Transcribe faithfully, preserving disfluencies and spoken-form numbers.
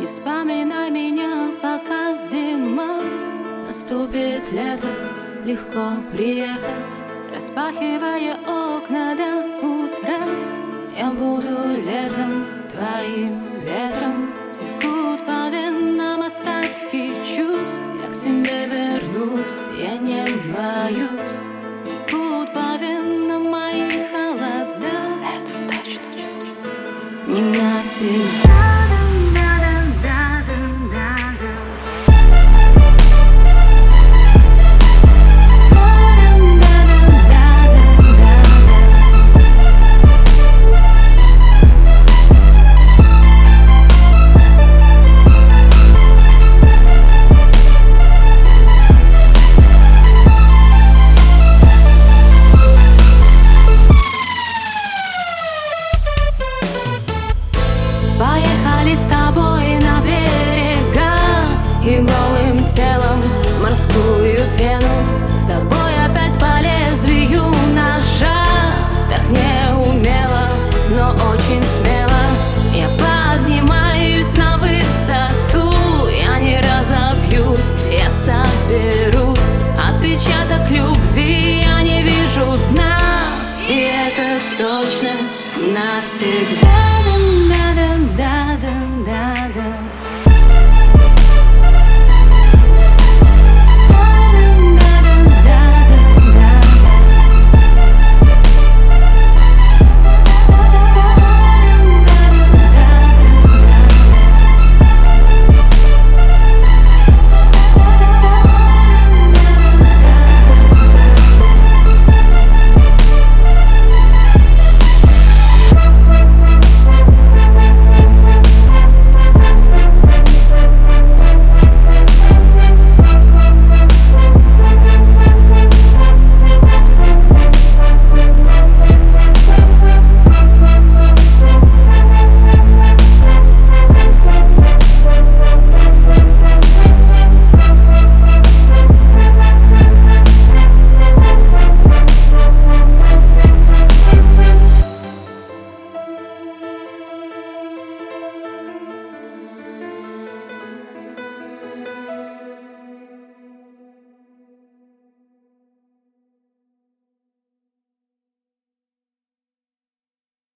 Не вспоминай меня, пока зима. Наступит лето, легко приехать, распахивая окна до утра. Я буду летом, твоим ветром. Текут по венам остатки чувств. Я к тебе вернусь, я не боюсь. Текут по венам мои холода. Это точно не навсегда. Поехали с тобой на берега и голым телом морскую пену. С тобой опять по лезвию ножа. Так неумело, но очень смело я поднимаюсь на высоту. Я не разобьюсь, я соберусь. Отпечаток любви я не вижу дна. И это точно навсегда.